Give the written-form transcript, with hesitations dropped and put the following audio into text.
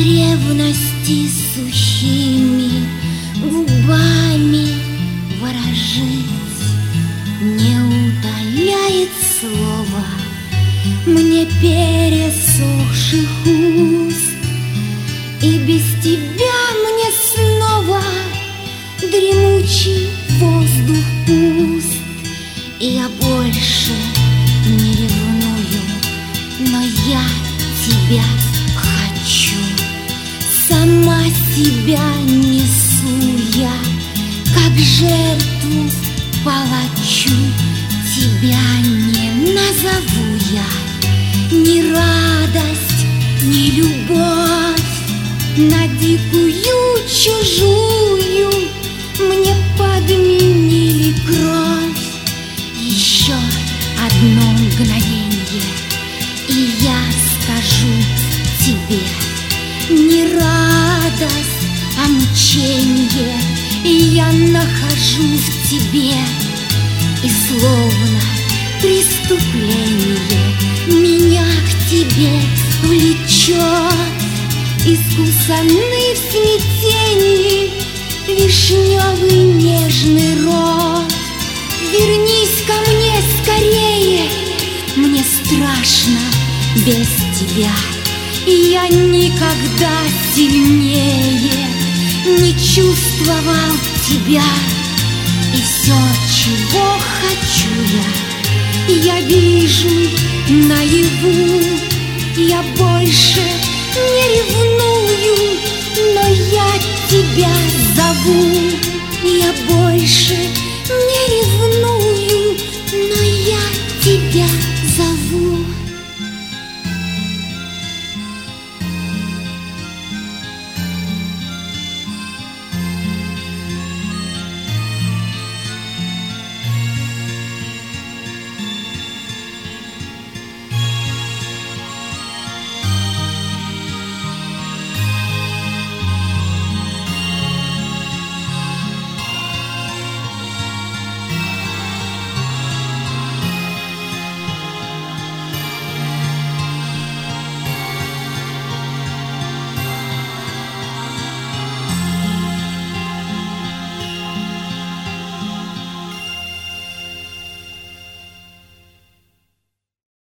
ревности сухими губами выражить не удаляет слова мне пересохших уст. И без тебя мне снова дремучий воздух пуст. И я больше не ревную, но я тебя хочу. Сама себя несу я, как жертву палачу. Тебя не назову я ни радость, ни любовь. На дикую чужую мне подменили кровь. Еще одно мгновенье, и я скажу тебе: не радость, а мученье я нахожу в тебе. И словно преступление меня к тебе влечет. Искусанный в смятении вишневый нежный рот. Вернись ко мне скорее, мне страшно без тебя. И я никогда сильнее не чувствовал тебя. И все, чего хочу я вижу наяву. Я больше не ревную, но я тебя зову. Я больше не ревную.